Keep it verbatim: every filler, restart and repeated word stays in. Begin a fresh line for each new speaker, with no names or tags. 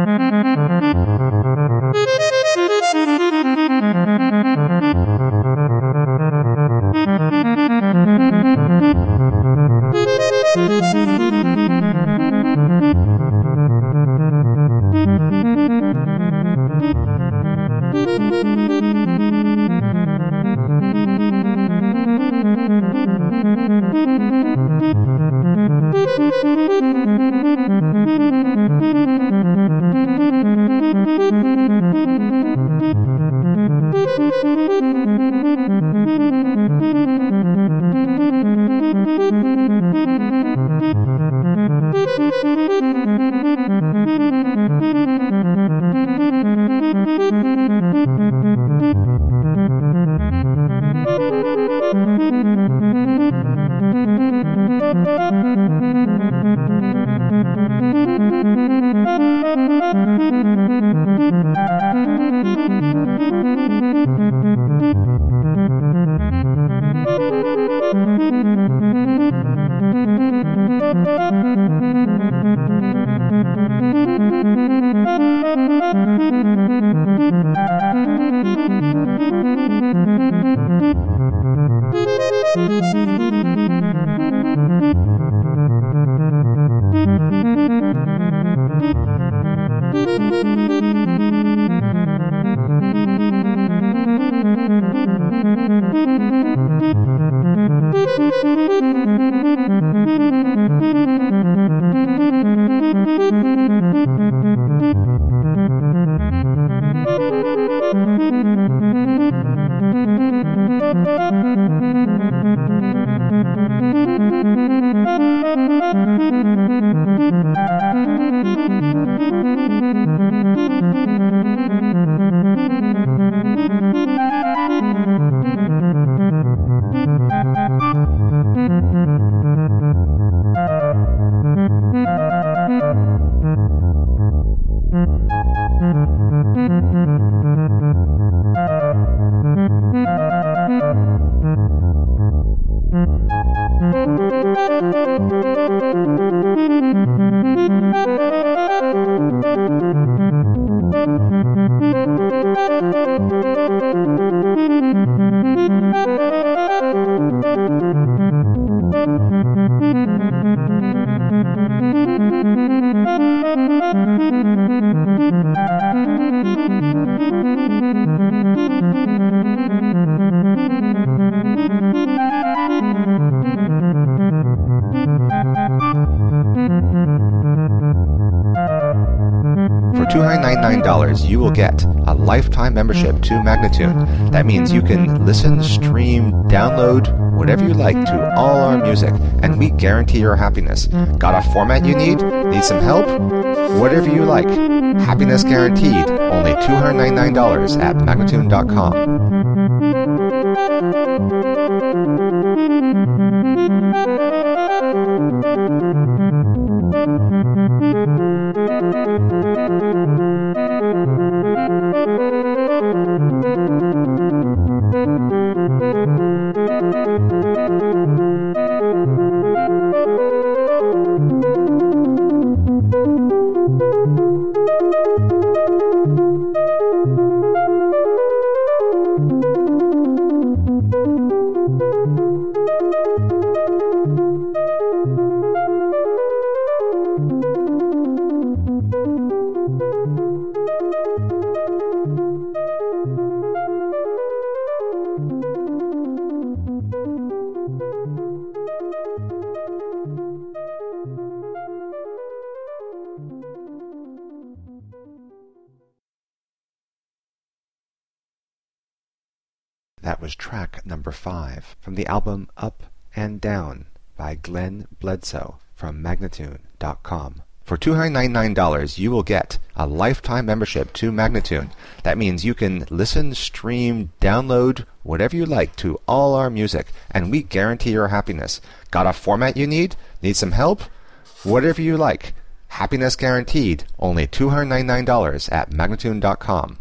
two hundred ninety-nine dollars, you will get a lifetime membership to Magnatune. That means you can listen, stream, download, whatever you like to all our music, and we guarantee your happiness. Got a format you need? Need some help? Whatever you like. Happiness guaranteed. Only two hundred ninety-nine dollars at Magnatune dot com. That was track number five from the album Up and Down by Glenn Bledsoe from Magnatune dot com. For two hundred ninety-nine dollars, you will get a lifetime membership to Magnatune. That means you can listen, stream, download, whatever you like to all our music, and we guarantee your happiness. Got a format you need? Need some help? Whatever you like. Happiness guaranteed. Only two hundred ninety-nine dollars at Magnatune dot com.